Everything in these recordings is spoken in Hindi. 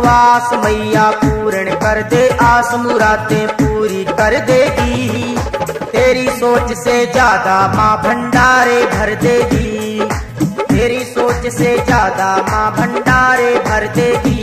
आस मैया पूर्ण कर दे, आस मुरादें पूरी कर देगी। तेरी सोच से ज्यादा माँ भंडारे भर देगी, तेरी सोच से ज्यादा माँ भंडारे भर देगी।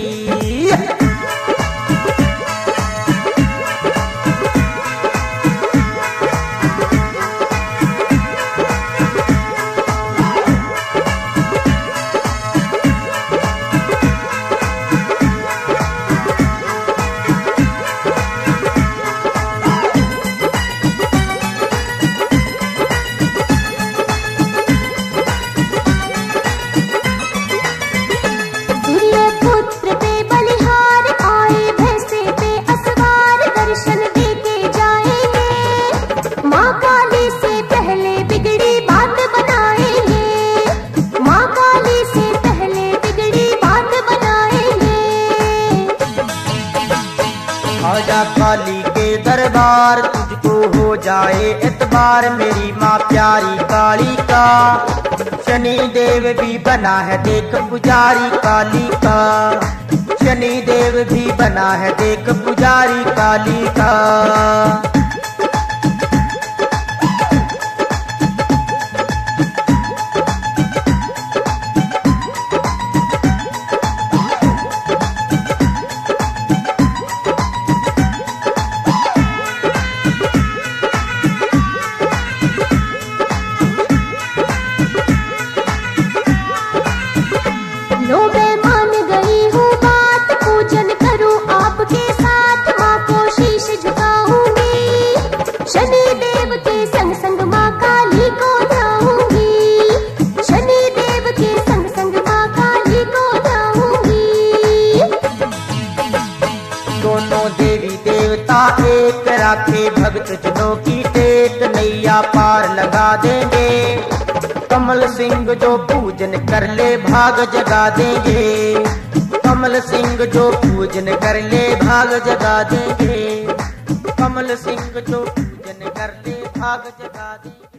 आजा काली के दरबार, तुझको हो जाए एतबार, मेरी माँ प्यारी काली का। शनि देव भी बना है देख पुजारी काली का, शनि देव भी बना है देख पुजारी काली का। लो मैं मान गई हूँ बात, पूजन करूँ आपके साथ, माँ को शीश झुकाऊंगी। शनि देव के संग संग माँ काली को ध्याऊंगी, शनि देव के संग संग माँ काली को ध्याऊंगी। दोनों देवी देवता एक राखे, भक्त जनों की टेक, नैया पार लगा देंगे। कमल सिंह जो पूजन कर ले भाग जगा देंगे, कमल सिंह जो पूजन कर ले भाग जगा देंगे, कमल सिंह जो पूजन कर ले भाग जगा देंगे।